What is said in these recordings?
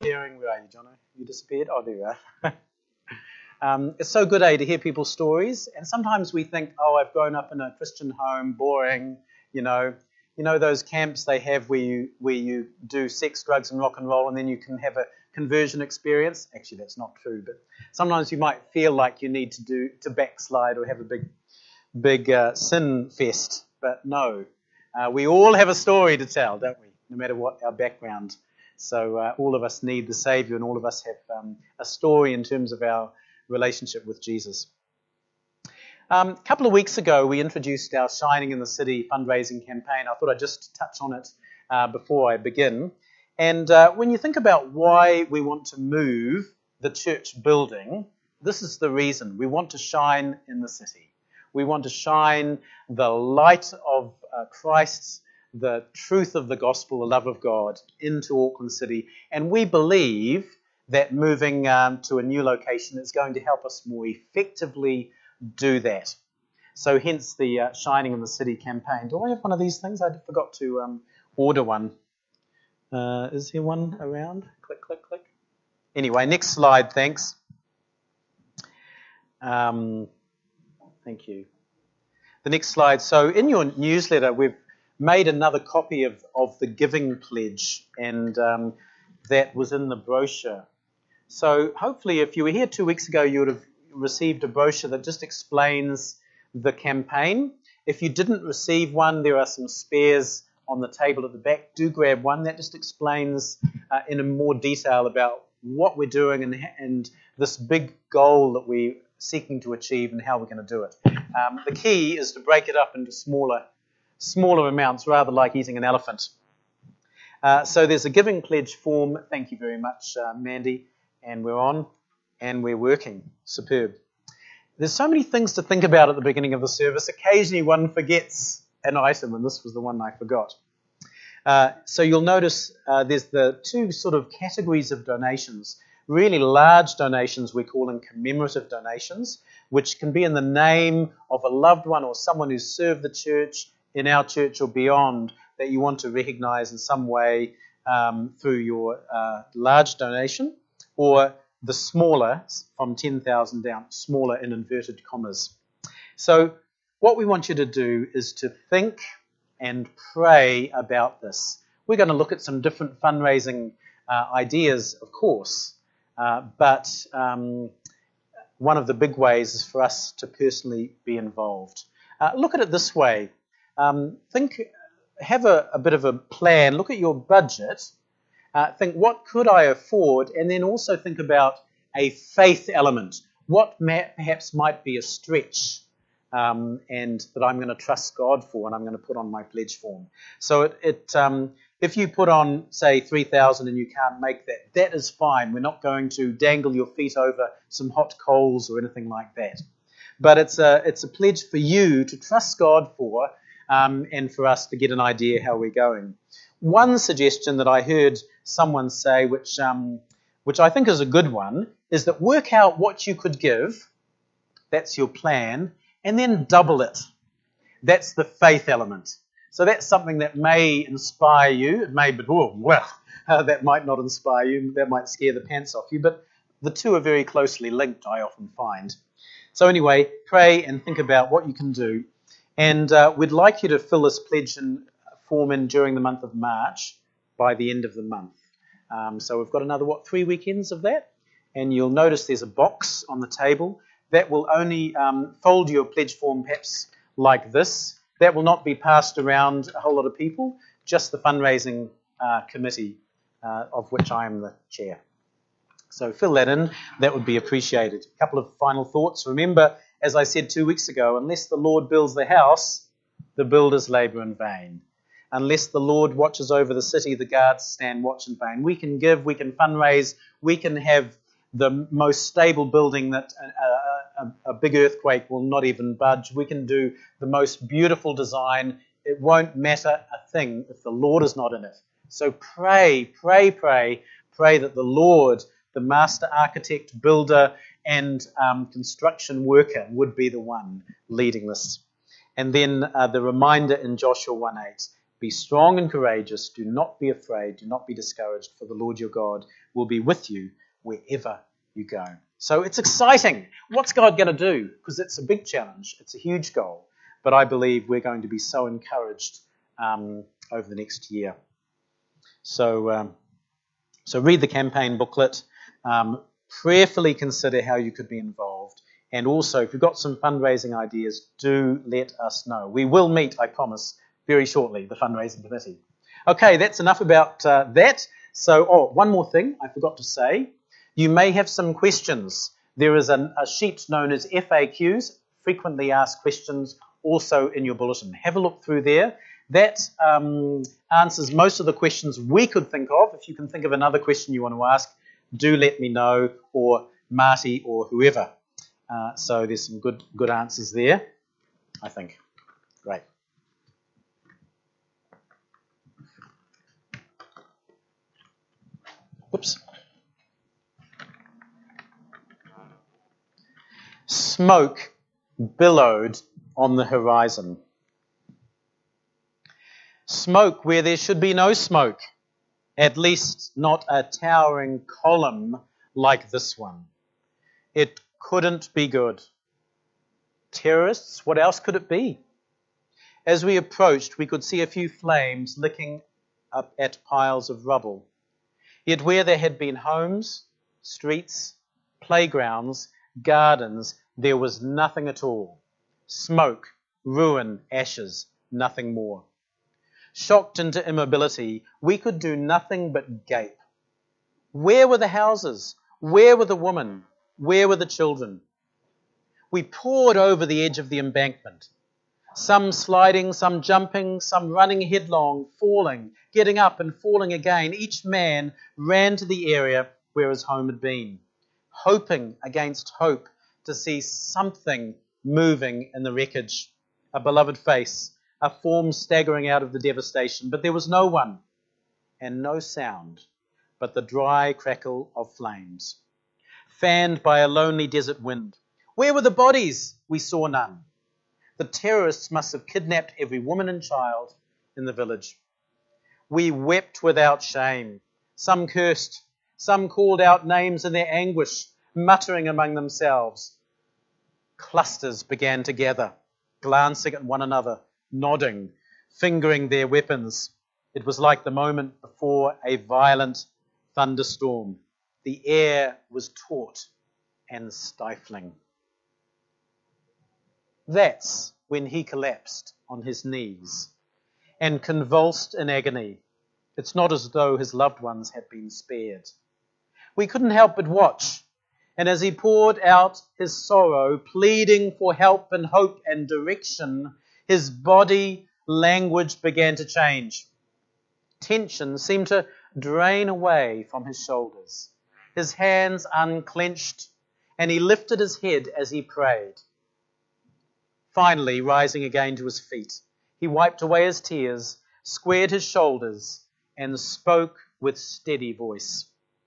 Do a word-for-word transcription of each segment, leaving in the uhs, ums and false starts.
disappearing. Where are you, Jono? You disappeared? Oh, there you are. um, it's so good, eh, to hear people's stories. And sometimes we think, oh, I've grown up in a Christian home, boring, you know. You know those camps they have where you where you do sex, drugs, and rock and roll, and then you can have a conversion experience? Actually, that's not true, but sometimes you might feel like you need to do to backslide or have a big, big uh, sin fest. But no, uh, we all have a story to tell, don't we? No matter what our background. So uh, all of us need the Saviour, and all of us have um, a story in terms of our relationship with Jesus. Um, a couple of weeks ago, we introduced our Shining in the City fundraising campaign. I thought I'd just touch on it uh, before I begin. And uh, when you think about why we want to move the church building, this is the reason. We want to shine in the city. We want to shine the light of uh, Christ's, the truth of the gospel, the love of God, into Auckland City. And we believe that moving um, to a new location is going to help us more effectively do that. So hence the uh, Shining in the City campaign. Do I have one of these things? I forgot to um, order one. Uh, is there one around? Click, click, click. Anyway, next slide, thanks. Um, thank you. The next slide. So in your newsletter, we've made another copy of, of the Giving Pledge, and um, that was in the brochure. So hopefully if you were here two weeks ago, you would have received a brochure that just explains the campaign. If you didn't receive one, there are some spares on the table at the back. Do grab one. That just explains uh, in a more detail about what we're doing and, and this big goal that we're seeking to achieve and how we're going to do it. Um, the key is to break it up into smaller, smaller amounts, rather like eating an elephant. Uh, so there's a Giving Pledge form. Thank you very much, uh, Mandy. And we're on. And we're working. Superb. There's so many things to think about at the beginning of the service. Occasionally one forgets an item, and this was the one I forgot. Uh, so you'll notice uh, there's the two sort of categories of donations. Really large donations we call them commemorative donations, which can be in the name of a loved one or someone who's served the church, in our church or beyond, that you want to recognise in some way um, through your uh, large donation, or the smaller, from ten thousand down, smaller in inverted commas. So what we want you to do is to think and pray about this. We're going to look at some different fundraising uh, ideas, of course, uh, but um, one of the big ways is for us to personally be involved. Uh, look at it this way. Um, think, have a, a bit of a plan. Look at your budget. Uh, think, what could I afford? And then also think about a faith element. What may, perhaps might be a stretch um, and that I'm going to trust God for and I'm going to put on my pledge form. So it, it um, if you put on, say, three thousand and you can't make that, that is fine. We're not going to dangle your feet over some hot coals or anything like that. But it's a, it's a pledge for you to trust God for um, and for us to get an idea how we're going. One suggestion that I heard someone say, which um, which I think is a good one, is that work out what you could give, that's your plan, and then double it. That's the faith element. So that's something that may inspire you. It may, but oh, well, uh, that might not inspire you. That might scare the pants off you. But the two are very closely linked, I often find. So anyway, pray and think about what you can do. And uh, we'd like you to fill this pledge in, form in during the month of March by the end of the month. Um, so we've got another, what, three weekends of that? And you'll notice there's a box on the table that will only um, fold your pledge form perhaps like this. That will not be passed around a whole lot of people, just the fundraising uh, committee, uh, of which I am the chair. So fill that in. That would be appreciated. A couple of final thoughts. Remember, as I said two weeks ago, unless the Lord builds the house, the builders labour in vain. Unless the Lord watches over the city, the guards stand watch in vain. We can give, we can fundraise, we can have the most stable building that a, a, a big earthquake will not even budge. We can do the most beautiful design. It won't matter a thing if the Lord is not in it. So pray, pray, pray, pray that the Lord, the master architect, builder, and um, construction worker would be the one leading this. And then uh, the reminder in Joshua one eight, Be strong and courageous. Do not be afraid. Do not be discouraged, for the Lord your God will be with you wherever you go. So it's exciting. What's God going to do? Because it's a big challenge. It's a huge goal. But I believe we're going to be so encouraged um, over the next year. So, um, so read the campaign booklet. Um, prayerfully consider how you could be involved. And also, if you've got some fundraising ideas, do let us know. We will meet, I promise, very shortly, the fundraising committee. Okay, that's enough about uh, that. So, oh, one more thing I forgot to say. You may have some questions. There is a, a sheet known as F A Qs, frequently asked questions, also in your bulletin. Have a look through there. That um, answers most of the questions we could think of. If you can think of another question you want to ask, do let me know, or Marty or whoever. Uh, so there's some good good answers there, I think. Great. Whoops. Smoke billowed on the horizon. Smoke where there should be no smoke, at least not a towering column like this one. It couldn't be good. Terrorists, what else could it be? As we approached, we could see a few flames licking up at piles of rubble. Yet where there had been homes, streets, playgrounds, gardens, there was nothing at all. Smoke, ruin, ashes, nothing more. Shocked into immobility, we could do nothing but gape. Where were the houses? Where were the women? Where were the children? We poured over the edge of the embankment, some sliding, some jumping, some running headlong, falling, getting up and falling again. Each man ran to the area where his home had been, hoping against hope to see something moving in the wreckage, a beloved face, a form staggering out of the devastation. But there was no one and no sound but the dry crackle of flames, fanned by a lonely desert wind. Where were the bodies? We saw none. The terrorists must have kidnapped every woman and child in the village. We wept without shame. Some cursed, some called out names in their anguish, muttering among themselves. Clusters began to gather, glancing at one another, nodding, fingering their weapons. It was like the moment before a violent thunderstorm. The air was taut and stifling. That's when he collapsed on his knees and convulsed in agony. It's not as though his loved ones had been spared. We couldn't help but watch, and as he poured out his sorrow, pleading for help and hope and direction, his body language began to change. Tension seemed to drain away from his shoulders. His hands unclenched, and he lifted his head as he prayed. Finally, rising again to his feet, he wiped away his tears, squared his shoulders, and spoke with steady voice.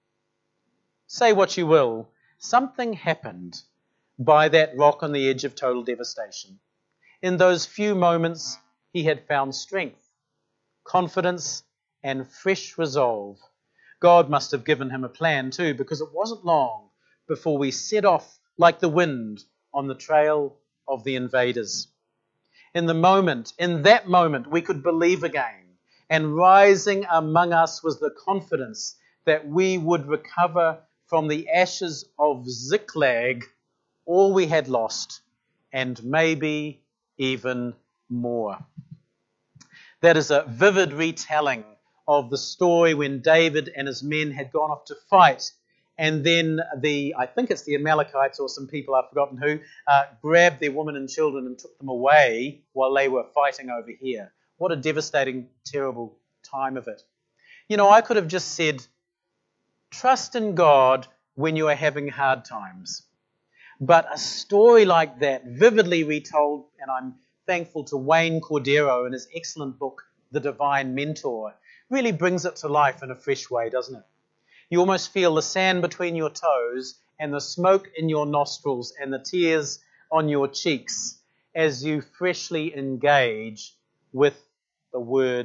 Say what you will, something happened by that rock on the edge of total devastation. In those few moments, he had found strength, confidence, and fresh resolve. God must have given him a plan too, because it wasn't long before we set off like the wind on the trail of the invaders. In the moment, in that moment, we could believe again, and rising among us was the confidence that we would recover from the ashes of Ziklag all we had lost, and maybe even more. That is a vivid retelling of the story when David and his men had gone off to fight, and then the, I think it's the Amalekites or some people, I've forgotten who, uh, grabbed their women and children and took them away while they were fighting over here. What a devastating, terrible time of it. You know, I could have just said, trust in God when you are having hard times. But a story like that, vividly retold, and I'm thankful to Wayne Cordero in his excellent book, The Divine Mentor, really brings it to life in a fresh way, doesn't it? You almost feel the sand between your toes and the smoke in your nostrils and the tears on your cheeks as you freshly engage with the Word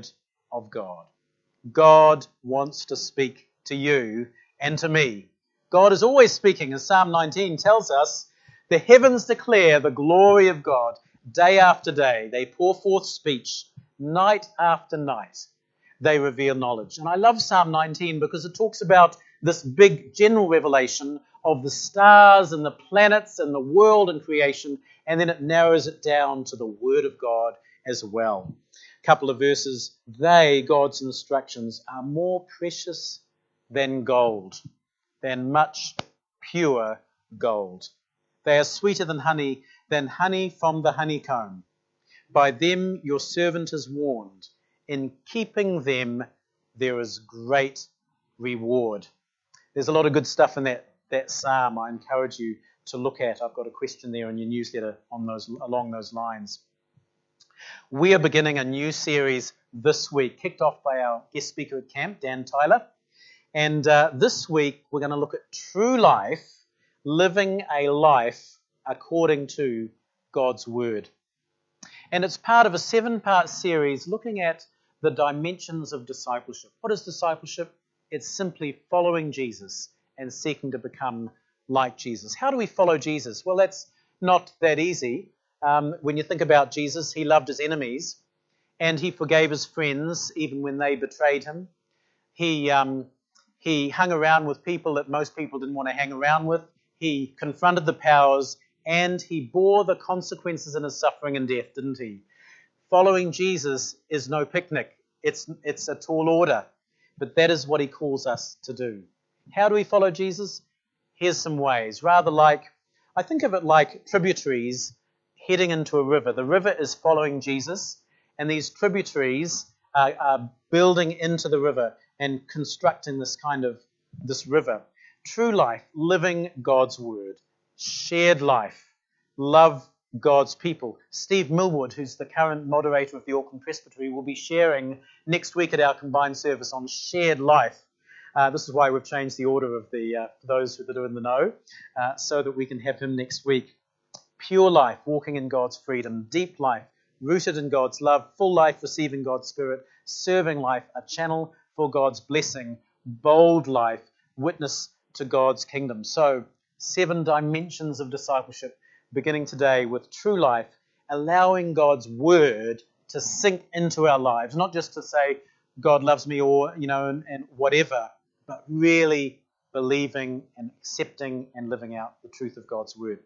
of God. God wants to speak to you and to me. God is always speaking, as Psalm nineteen tells us. The heavens declare the glory of God. Day after day, they pour forth speech. Night after night, they reveal knowledge. And I love Psalm nineteen because it talks about this big general revelation of the stars and the planets and the world and creation, and then it narrows it down to the Word of God as well. A couple of verses. They, God's instructions, are more precious than gold, than much pure gold. They are sweeter than honey, than honey from the honeycomb. By them your servant is warned. In keeping them there is great reward. There's a lot of good stuff in that, that psalm I encourage you to look at. I've got a question there in your newsletter on those along those lines. We are beginning a new series this week, kicked off by our guest speaker at camp, Dan Tyler. And uh, this week we're going to look at true life, living a life according to God's Word. And it's part of a seven-part series looking at the dimensions of discipleship. What is discipleship? It's simply following Jesus and seeking to become like Jesus. How do we follow Jesus? Well, that's not that easy. Um, when you think about Jesus, he loved his enemies and he forgave his friends even when they betrayed him. He, um, he hung around with people that most people didn't want to hang around with. He confronted the powers and he bore the consequences in his suffering and death, didn't he? Following Jesus is no picnic. It's, it's a tall order. But that is what he calls us to do. How do we follow Jesus? Here's some ways. Rather like, I think of it like tributaries heading into a river. The river is following Jesus, and these tributaries are, are building into the river and constructing this kind of, this river. True life, living God's Word. Shared life, love God's people. Steve Millwood, who's the current moderator of the Auckland Presbytery, will be sharing next week at our combined service on shared life. Uh, this is why we've changed the order of the uh, for those that are in the know, uh, so that we can have him next week. Pure life, walking in God's freedom. Deep life, rooted in God's love. Full life, receiving God's Spirit. Serving life, a channel for God's blessing. Bold life, witness to God's kingdom. So, seven dimensions of discipleship, beginning today with true life, allowing God's Word to sink into our lives, not just to say, God loves me or, you know, and, and whatever, but really believing and accepting and living out the truth of God's Word.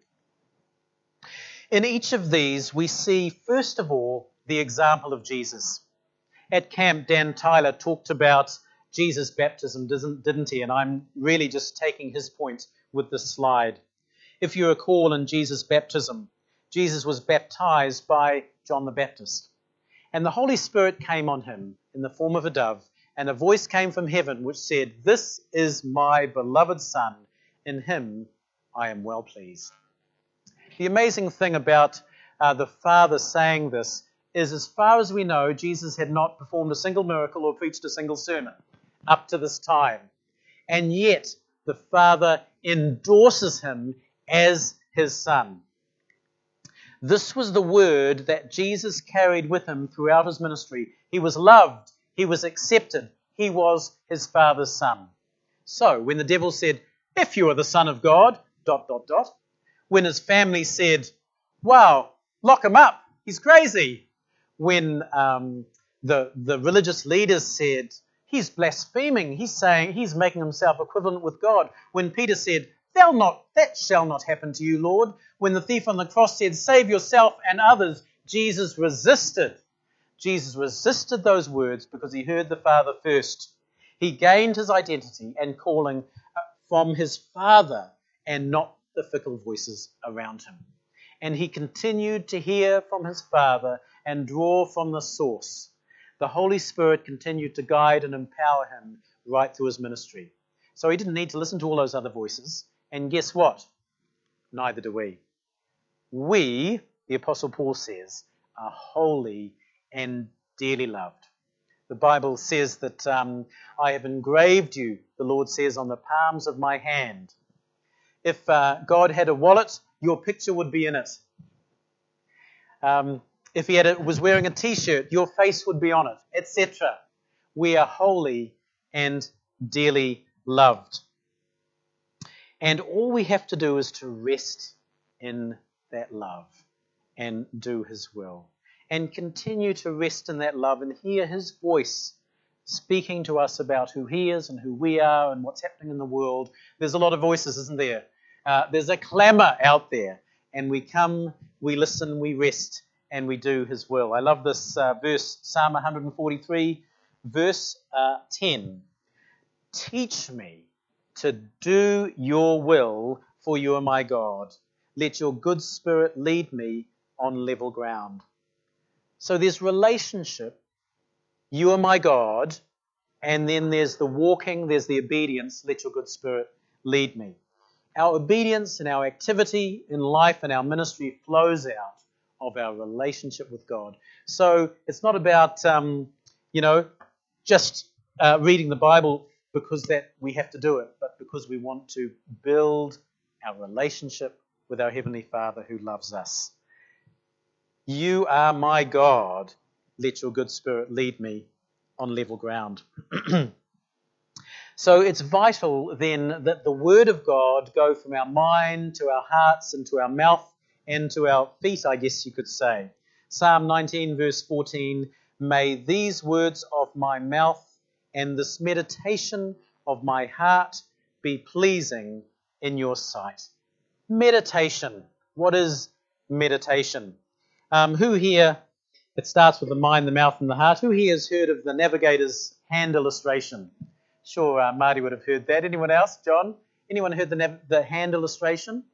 In each of these, we see, first of all, the example of Jesus. At camp, Dan Tyler talked about Jesus' baptism, didn't he? And I'm really just taking his point with this slide. If you recall, in Jesus' baptism, Jesus was baptized by John the Baptist. And the Holy Spirit came on him in the form of a dove, and a voice came from heaven which said, "This is my beloved Son, in him I am well pleased." The amazing thing about uh, the Father saying this is, as far as we know, Jesus had not performed a single miracle or preached a single sermon up to this time. And yet, the Father endorses him as his Son. This was the word that Jesus carried with him throughout his ministry. He was loved. He was accepted. He was his Father's Son. So, when the devil said, "If you are the Son of God," dot, dot, dot, when his family said, "Wow, lock him up, he's crazy," when um, the, the religious leaders said, "He's blaspheming, he's saying, he's making himself equivalent with God," when Peter said, Thou not, that shall not happen to you, Lord," when the thief on the cross said, "Save yourself and others," Jesus resisted. Jesus resisted those words because he heard the Father first. He gained his identity and calling from his Father and not the fickle voices around him. And he continued to hear from his Father and draw from the source. The Holy Spirit continued to guide and empower him right through his ministry. So he didn't need to listen to all those other voices. And guess what? Neither do we. We, the Apostle Paul says, are holy and dearly loved. The Bible says that um, I have engraved you, the Lord says, on the palms of my hand. If uh, God had a wallet, your picture would be in it. Um, if he had a, was wearing a t-shirt, your face would be on it, et cetera. We are holy and dearly loved. And all we have to do is to rest in that love and do his will. And continue to rest in that love and hear his voice speaking to us about who he is and who we are and what's happening in the world. There's a lot of voices, isn't there? Uh, there's a clamour out there. And we come, we listen, we rest, and we do his will. I love this uh, verse, Psalm one forty-three, verse uh, ten. Teach me to do your will, for you are my God. Let your good spirit lead me on level ground. So there's relationship, you are my God, and then there's the walking, there's the obedience, let your good spirit lead me. Our obedience and our activity in life and our ministry flows out of our relationship with God. So it's not about, um, you know, just uh, reading the Bible because that we have to do it, but because we want to build our relationship with our Heavenly Father who loves us. You are my God. Let your good spirit lead me on level ground. So it's vital then that the Word of God go from our mind to our hearts and to our mouth and to our feet, I guess you could say. Psalm nineteen verse fourteen, may these words of my mouth and this meditation of my heart be pleasing in your sight. Meditation. What is meditation? Um, who here, it starts with the mind, the mouth and the heart. Who here has heard of the navigator's hand illustration? Sure, uh, Marty would have heard that. Anyone else? John? Anyone heard the, nav- the hand illustration?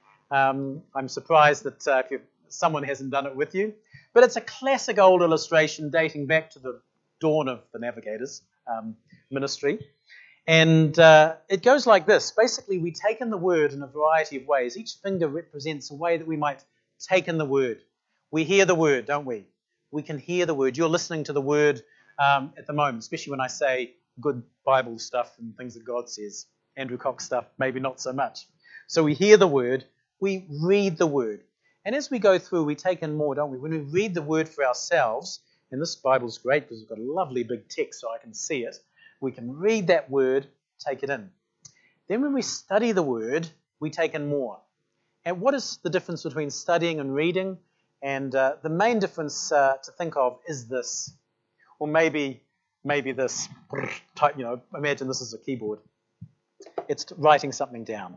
Um, I'm surprised that uh, if someone hasn't done it with you. But it's a classic old illustration dating back to the dawn of the navigators' um, ministry. And uh, it goes like this. Basically, we take in the word in a variety of ways. Each finger represents a way that we might take in the word. We hear the word, don't we? We can hear the word. You're listening to the word um, at the moment, especially when I say good Bible stuff and things that God says. Andrew Cox stuff, maybe not so much. So we hear the word, we read the word. And as we go through, we take in more, don't we? When we read the word for ourselves, and this Bible's great because we've got a lovely big text so I can see it, we can read that word, take it in. Then when we study the word, we take in more. And what is the difference between studying and reading? And uh, the main difference uh, to think of is this. Or maybe maybe this type, you know, imagine this is a keyboard. It's writing something down.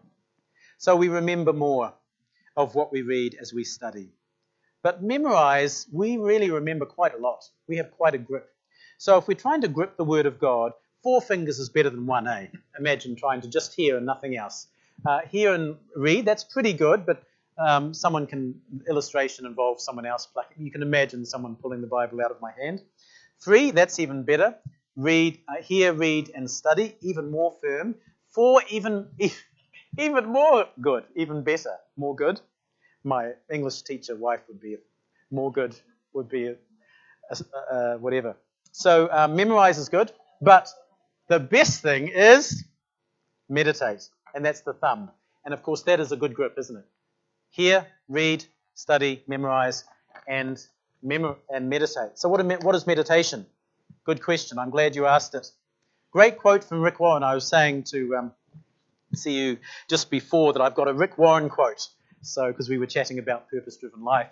So we remember more of what we read as we study. But memorize, we really remember quite a lot. We have quite a grip. So if we're trying to grip the Word of God, four fingers is better than one, eh? Imagine trying to just hear and nothing else. Uh, hear and read, that's pretty good, but um, someone can, illustration involves someone else plucking. You can imagine someone pulling the Bible out of my hand. Three, that's even better. Read, uh, hear, read, and study, even more firm. Four, even even more good, even better, more good. My English teacher wife would be more good, would be a, a, a, whatever. So uh, memorize is good, but the best thing is meditate, and that's the thumb. And of course, that is a good grip, isn't it? Hear, read, study, memorize, and Mem- and meditate. So what, what is meditation? Good question. I'm glad you asked it. Great quote from Rick Warren. I was saying to um, see you just before that I've got a Rick Warren quote. So because we were chatting about purpose-driven life.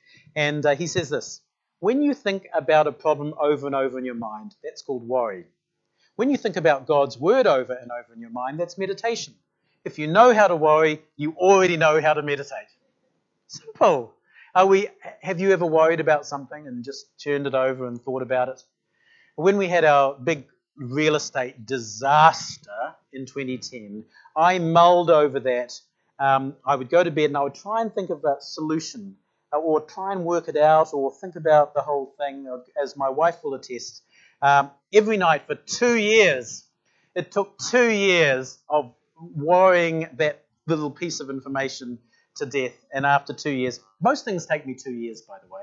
And uh, he says this, when you think about a problem over and over in your mind, that's called worry. When you think about God's word over and over in your mind, that's meditation. If you know how to worry, you already know how to meditate. Simple. Are we? Have you ever worried about something and just turned it over and thought about it? When we had our big real estate disaster in twenty ten, I mulled over that. Um, I would go to bed and I would try and think of a solution or try and work it out or think about the whole thing, as my wife will attest. Um, every night for two years. It took two years of worrying that little piece of information to death, and after two years, most things take me two years, by the way,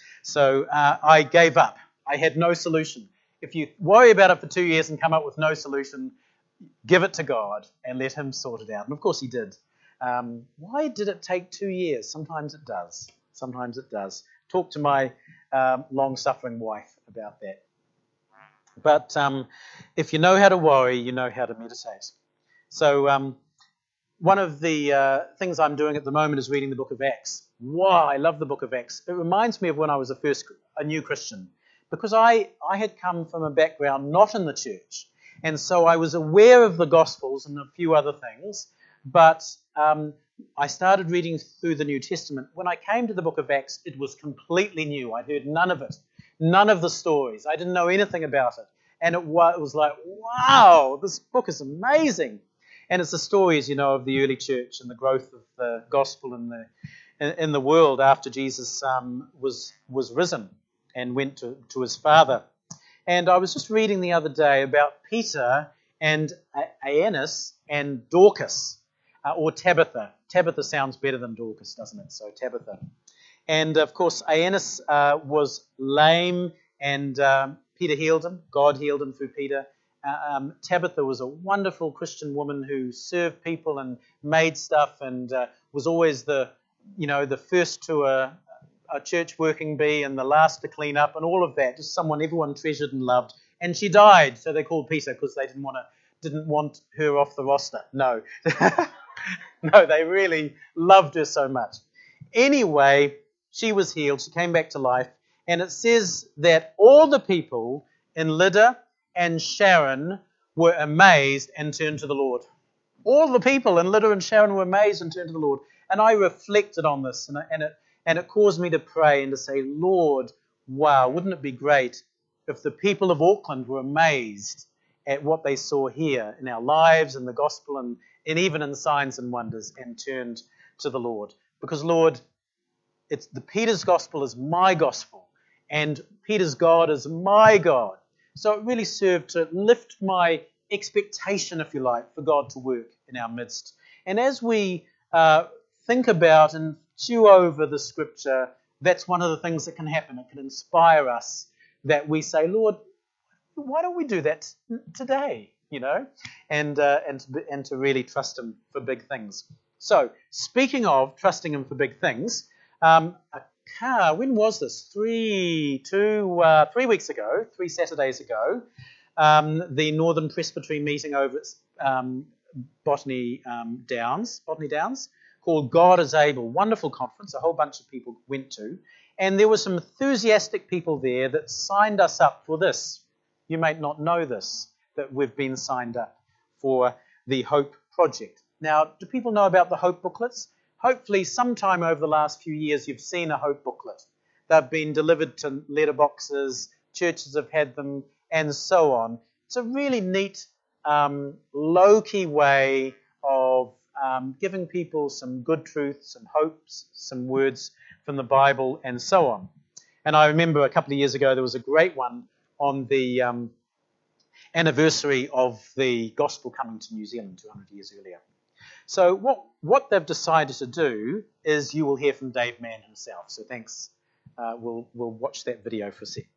so uh, I gave up. I had no solution. If you worry about it for two years and come up with no solution, give it to God and let him sort it out. And of course he did. Um, why did it take two years? Sometimes it does. Sometimes it does. Talk to my um, long-suffering wife about that. But um, if you know how to worry, you know how to meditate. So um, one of the uh, things I'm doing at the moment is reading the book of Acts. Wow, I love the book of Acts. It reminds me of when I was a first a new Christian, because I, I had come from a background not in the church, and so I was aware of the Gospels and a few other things, but um, I started reading through the New Testament. When I came to the book of Acts, it was completely new. I'd heard none of it, none of the stories. I didn't know anything about it, and it was like, wow, this book is amazing. And it's the stories, you know, of the early church and the growth of the gospel in the in, in the world after Jesus um, was was risen and went to, to his Father. And I was just reading the other day about Peter and Aeneas and Dorcas, uh, or Tabitha. Tabitha sounds better than Dorcas, doesn't it? So Tabitha. And, of course, Aeneas uh, was lame, and um, Peter healed him. God healed him through Peter. Uh, um, Tabitha was a wonderful Christian woman who served people and made stuff, and uh, was always the, you know, the first to a, a church working bee and the last to clean up and all of that. Just someone everyone treasured and loved. And she died, so they called Peter because they didn't want to, didn't want her off the roster. No, no, they really loved her so much. Anyway, she was healed. She came back to life, and it says that all the people in Lydda and Sharon were amazed and turned to the Lord. All the people in Lydda and Sharon were amazed and turned to the Lord. And I reflected on this, and, and it and it caused me to pray and to say, Lord, wow, wouldn't it be great if the people of Auckland were amazed at what they saw here in our lives and the gospel, and, and even in signs and wonders, and turned to the Lord. Because, Lord, it's the Peter's gospel is my gospel, and Peter's God is my God. So it really served to lift my expectation, if you like, for God to work in our midst. And as we uh, think about and chew over the scripture, that's one of the things that can happen. It can inspire us that we say, Lord, why don't we do that today? You know, and uh, and to, and to really trust Him for big things. So, speaking of trusting Him for big things, um, a car. When was this? Three, two, uh, three weeks ago, three Saturdays ago, um, the Northern Presbytery meeting over at um, Botany um, Downs, Botany Downs, called God is Able. Wonderful conference. A whole bunch of people went to, and there were some enthusiastic people there that signed us up for this. You may not know this, that we've been signed up for the Hope Project. Now, do people know about the Hope booklets? Hopefully, sometime over the last few years, you've seen a Hope booklet. They've been delivered to letterboxes, churches have had them, and so on. It's a really neat, um, low-key way of um, giving people some good truth, some hopes, some words from the Bible, and so on. And I remember a couple of years ago, there was a great one on the um, anniversary of the gospel coming to New Zealand two hundred years earlier. So what, what they've decided to do is you will hear from Dave Mann himself. So thanks. Uh, we'll, we'll watch that video for a sec.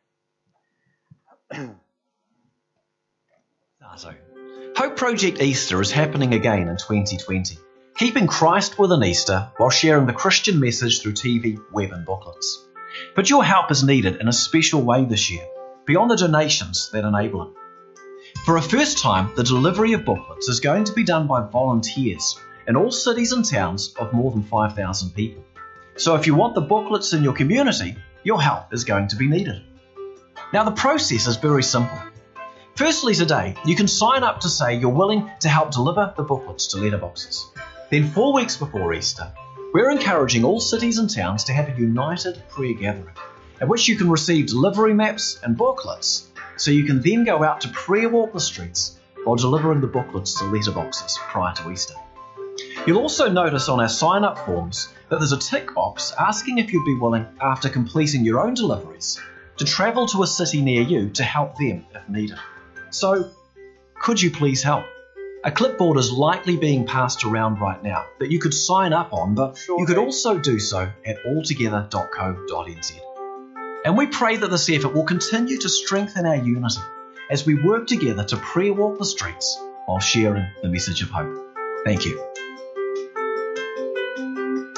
Hope Project Easter is happening again in twenty twenty, keeping Christ within Easter while sharing the Christian message through T V, web and booklets. But your help is needed in a special way this year, beyond the donations that enable it. For a first time, the delivery of booklets is going to be done by volunteers in all cities and towns of more than five thousand people. So if you want the booklets in your community, your help is going to be needed. Now the process is very simple. Firstly, today, you can sign up to say you're willing to help deliver the booklets to letterboxes. Then four weeks before Easter, we're encouraging all cities and towns to have a united prayer gathering, at which you can receive delivery maps and booklets, so you can then go out to prayer walk the streets while delivering the booklets to letterboxes prior to Easter. You'll also notice on our sign-up forms that there's a tick box asking if you'd be willing, after completing your own deliveries, to travel to a city near you to help them if needed. So, could you please help? A clipboard is likely being passed around right now that you could sign up on, but sure you could also do so at altogether dot co dot n z. And we pray that this effort will continue to strengthen our unity as we work together to prayer walk the streets while sharing the message of hope. Thank you.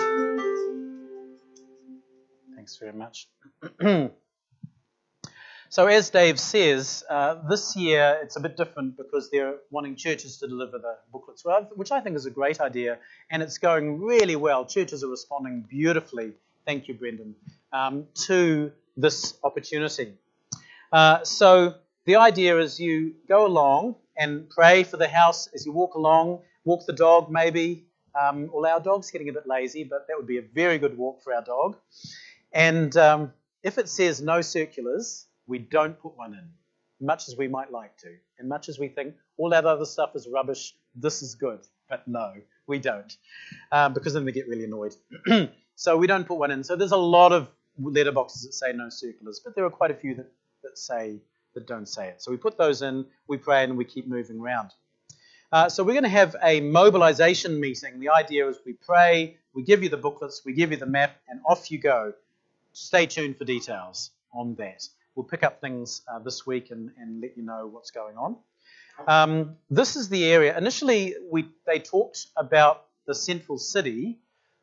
Thanks very much. So as Dave says, uh, this year it's a bit different because they're wanting churches to deliver the booklets, which I think is a great idea, and it's going really well. Churches are responding beautifully, thank you, Brendan, um, to this opportunity. Uh, so the idea is you go along and pray for the house as you walk along, walk the dog maybe. Um, well, our dog's getting a bit lazy, but that would be a very good walk for our dog. And um, if it says no circulars, we don't put one in, much as we might like to. And much as we think all that other stuff is rubbish, this is good. But no, we don't, um, because then they get really annoyed. So we don't put one in. So there's a lot of letterboxes that say no circulars, but there are quite a few that, that say that don't say it. So we put those in, we pray, and we keep moving around. Uh, so we're going to have a mobilization meeting. The idea is we pray, we give you the booklets, we give you the map, and off you go. Stay tuned for details on that. We'll pick up things uh, this week and, and let you know what's going on. Um, this is the area. Initially, we they talked about the central city.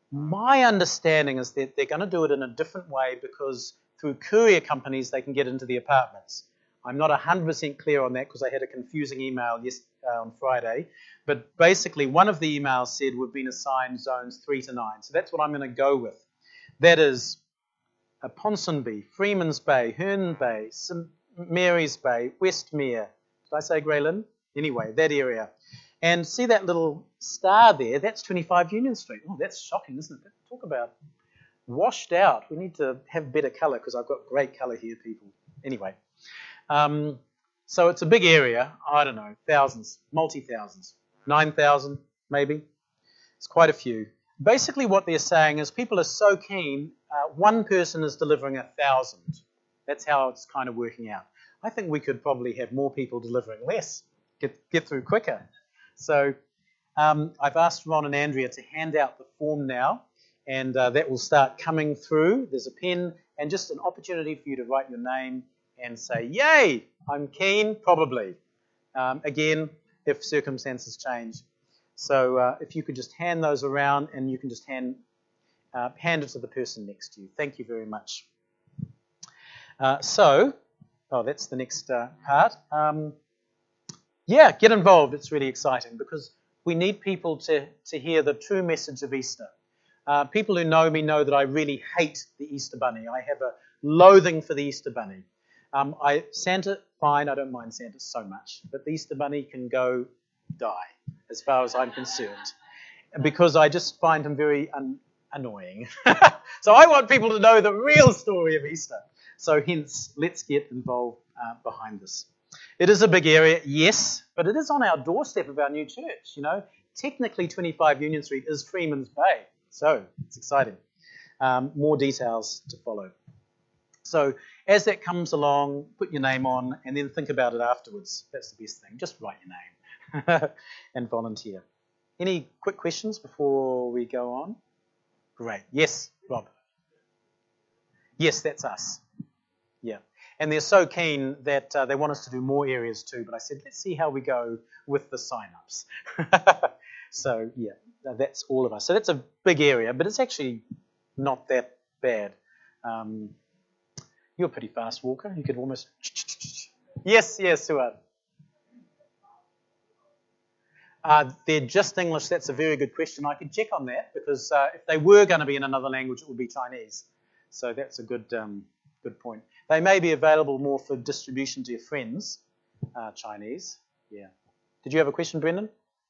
My understanding is that they're going to do it in a different way because through courier companies they can get into the apartments. I'm not one hundred percent clear on that because I had a confusing email yes, uh, on Friday. But basically, one of the emails said we've been assigned zones three to nine. So that's what I'm going to go with. That is uh, Ponsonby, Freeman's Bay, Herne Bay, Saint Mary's Bay, Westmere. Did I say Grey Lynn? Anyway, that area. And see that little star there? That's twenty-five Union Street. Oh, that's shocking, isn't it? Talk about washed out. We need to have better colour because I've got great colour here, people. Anyway. Um, so it's a big area. I don't know, thousands, multi-thousands, nine thousand maybe. It's quite a few. Basically what they're saying is people are so keen, uh, one person is delivering a thousand. That's how it's kind of working out. I think we could probably have more people delivering less, get, get through quicker. So um, I've asked Ron and Andrea to hand out the form now, and uh, that will start coming through. There's a pen and just an opportunity for you to write your name and say, yay, I'm keen, probably. Um, again, if circumstances change. So uh, if you could just hand those around and you can just hand, uh, hand it to the person next to you. Thank you very much. Uh, so, oh, that's the next uh, part. Um, yeah, get involved. It's really exciting because we need people to, to hear the true message of Easter. Uh, people who know me know that I really hate the Easter Bunny. I have a loathing for the Easter Bunny. Um, I Santa, fine, I don't mind Santa so much, but the Easter Bunny can go die, as far as I'm concerned, because I just find him very un- annoying. So I want people to know the real story of Easter. So hence, let's get involved uh, behind this. It is a big area, yes, but it is on our doorstep of our new church. You know, technically twenty-five Union Street is Freeman's Bay, so it's exciting. Um, more details to follow. So as that comes along, put your name on and then think about it afterwards. That's the best thing. Just write your name and volunteer. Any quick questions before we go on? Great. Yes, Rob. Yes, that's us. Yeah. And they're so keen that uh, they want us to do more areas too. But I said, let's see how we go with the sign-ups. So, yeah, that's all of us. So that's a big area, but it's actually not that bad. Um, You're a pretty fast walker. You could almost... Yes, yes, Suad. Uh, they're just English. That's a very good question. I could check on that because uh, if they were going to be in another language, it would be Chinese. So that's a good um, good point. They may be available more for distribution to your friends, uh, Chinese. Yeah. Did you have a question, Brendan?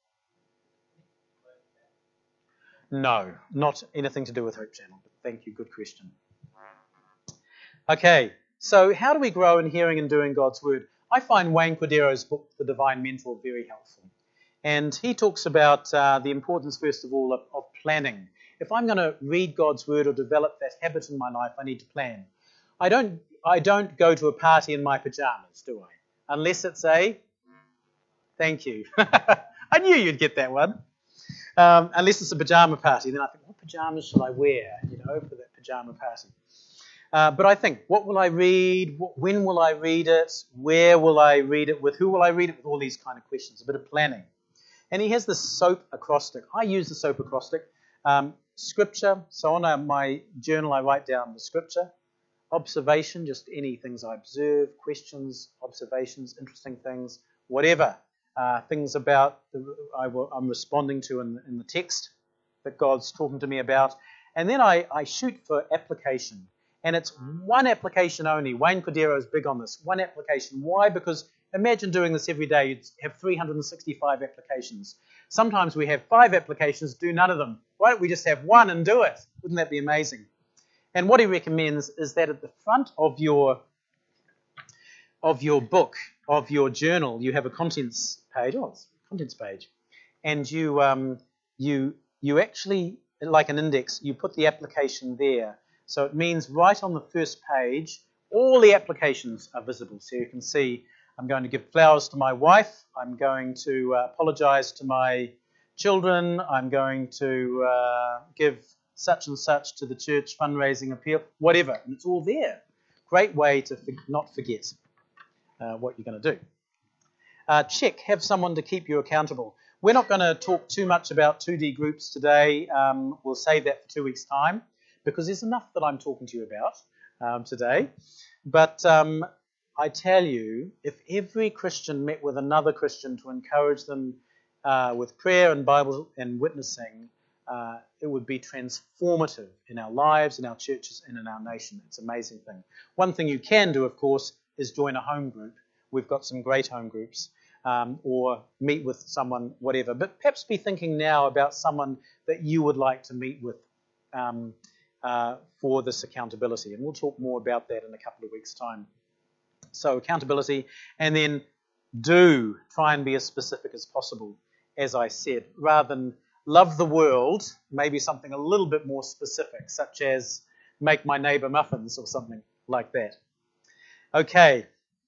No, not anything to do with Hope Channel. But thank you. Good question. Okay, so how do we grow in hearing and doing God's Word? I find Wayne Cordero's book, The Divine Mentor, very helpful. And he talks about uh, the importance, first of all, of, of planning. If I'm going to read God's Word or develop that habit in my life, I need to plan. I don't, I don't go to a party in my pajamas, do I? Unless it's a... Thank you. I knew you'd get that one. Um, unless it's a pajama party, then I think, what pajamas shall I wear, you know, for that pajama party? Uh, but I think, what will I read? What, when will I read it? Where will I read it with? Who will I read it with? All these kind of questions, a bit of planning. And he has the SOAP acrostic. I use the SOAP acrostic. Um, scripture. So on uh, my journal, I write down the scripture. observation, just any things I observe, questions, observations, interesting things, whatever. Uh, things about the, I will, I'm responding to in, in the text that God's talking to me about. And then I, I shoot for application. And it's one application only. Wayne Cordero is big on this. One application. Why? Because imagine doing this every day. You'd have three hundred sixty-five applications. Sometimes we have five applications, do none of them. Why don't we just have one and do it? Wouldn't that be amazing? And what he recommends is that at the front of your of your book, of your journal, you have a contents page. Oh, it's a contents page. And you um, you you actually, like an index, you put the application there. So it means right on the first page, all the applications are visible. So you can see, I'm going to give flowers to my wife. I'm going to uh, apologize to my children. I'm going to uh, give such and such to the church fundraising appeal, whatever. And it's all there. Great way to not forget uh, what you're going to do. Uh, check, have someone to keep you accountable. We're not going to talk too much about two D groups today. Um, we'll save that for two weeks' time, because there's enough that I'm talking to you about um, today. But um, I tell you, if every Christian met with another Christian to encourage them uh, with prayer and Bible and witnessing, uh, it would be transformative in our lives, in our churches, and in our nation. It's an amazing thing. One thing you can do, of course, is join a home group. We've got some great home groups. Um, or meet with someone, whatever. But perhaps be thinking now about someone that you would like to meet with um, uh, for this accountability. And we'll talk more about that in a couple of weeks' time. So accountability, and then do try and be as specific as possible, as I said. Rather than love the world, maybe something a little bit more specific, such as make my neighbour muffins or something like that. Okay.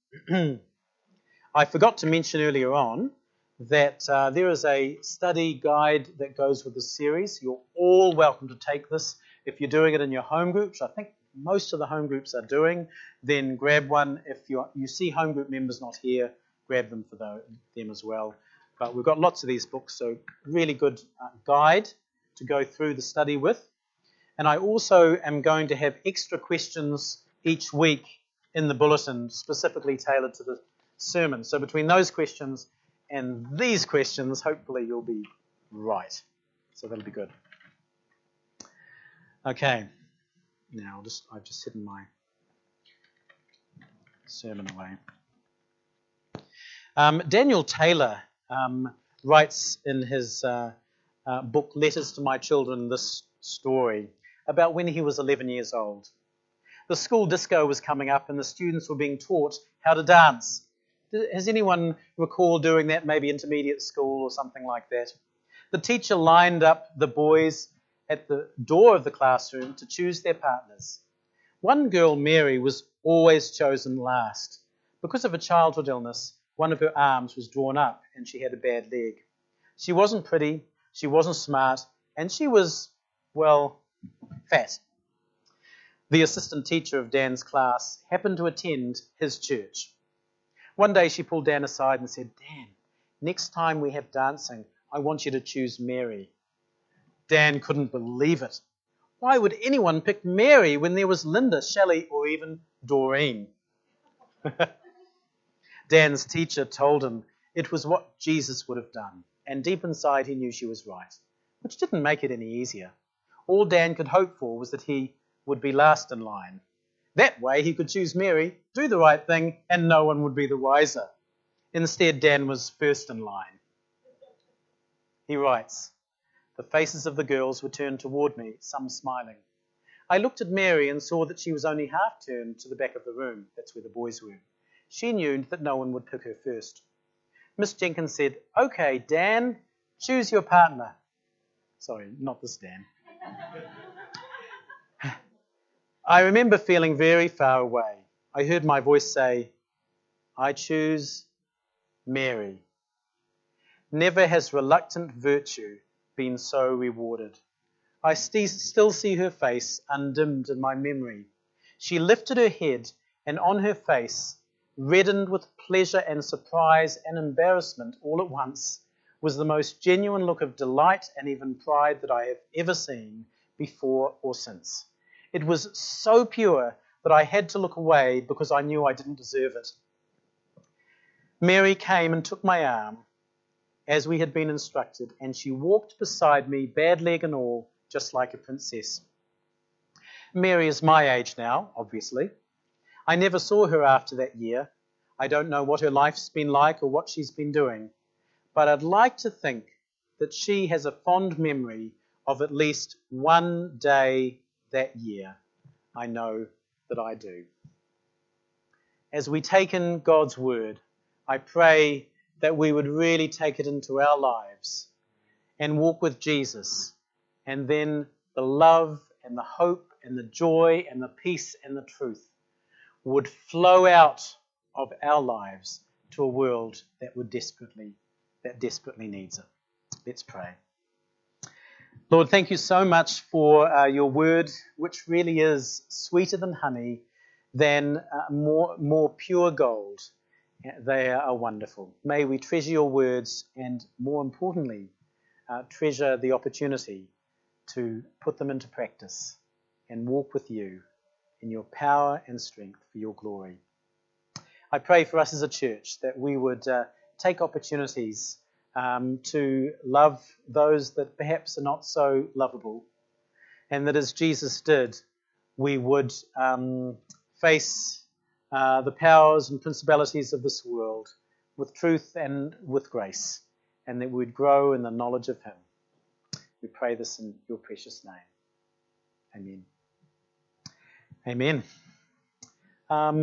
I forgot to mention earlier on that uh, there is a study guide that goes with the series. You're all welcome to take this. If you're doing it in your home groups, I think most of the home groups are doing, then grab one. If you you see home group members not here, grab them for the, them as well. But we've got lots of these books, so really good uh, guide to go through the study with. And I also am going to have extra questions each week in the bulletin, specifically tailored to the sermon. So between those questions and these questions, hopefully you'll be right. So that'll be good. Okay. Now I'll just I've just hidden my sermon away. Um, Daniel Taylor um, writes in his uh, uh, book Letters to My Children this story about when he was eleven years old. The school disco was coming up and the students were being taught how to dance. Has anyone recall doing that, maybe intermediate school or something like that? The teacher lined up the boys at the door of the classroom to choose their partners. One girl, Mary, was always chosen last. Because of a childhood illness, one of her arms was drawn up and she had a bad leg. She wasn't pretty, she wasn't smart, and she was, well, fat. The assistant teacher of Dan's class happened to attend his church. One day she pulled Dan aside and said, Dan, next time we have dancing, I want you to choose Mary. Dan couldn't believe it. Why would anyone pick Mary when there was Linda, Shelley, or even Doreen? Dan's teacher told him it was what Jesus would have done, and deep inside he knew she was right, which didn't make it any easier. All Dan could hope for was that he would be last in line. That way he could choose Mary, do the right thing, and no one would be the wiser. Instead, Dan was first in line. He writes, the faces of the girls were turned toward me, some smiling. I looked at Mary and saw that she was only half turned to the back of the room. That's where the boys were. She knew that no one would pick her first. Miss Jenkins said, okay, Dan, choose your partner. Sorry, not this Dan. I remember feeling very far away. I heard my voice say, I choose Mary. Never has reluctant virtue been so rewarded. I st- still see her face undimmed in my memory. She lifted her head, and on her face, reddened with pleasure and surprise and embarrassment all at once, was the most genuine look of delight and even pride that I have ever seen before or since. It was so pure that I had to look away because I knew I didn't deserve it. Mary came and took my arm, as we had been instructed, and she walked beside me, bad leg and all, just like a princess. Mary is my age now, obviously. I never saw her after that year. I don't know what her life's been like or what she's been doing, but I'd like to think that she has a fond memory of at least one day that year. I know that I do. As we take in God's word, I pray that we would really take it into our lives and walk with Jesus, and then the love and the hope and the joy and the peace and the truth would flow out of our lives to a world that would desperately, that desperately needs it. Let's pray. Lord, thank you so much for uh, your word, which really is sweeter than honey, than uh, more, more pure gold. They are wonderful. May we treasure your words and, more importantly, uh, treasure the opportunity to put them into practice and walk with you in your power and strength for your glory. I pray for us as a church that we would uh, take opportunities um, to love those that perhaps are not so lovable, and that as Jesus did, we would um, face uh, the powers and principalities of this world with truth and with grace, and that we would grow in the knowledge of him. We pray this in your precious name. Amen. Amen. Um,